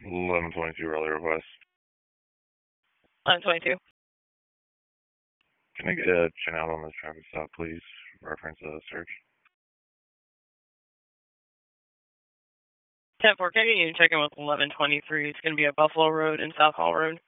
1122 Raleigh request. 1122. Can I get a chin out on this traffic stop, please? Reference the search. 10-4, can I get you to check in with 1123? It's going to be at Buffalo Road and South Hall Road.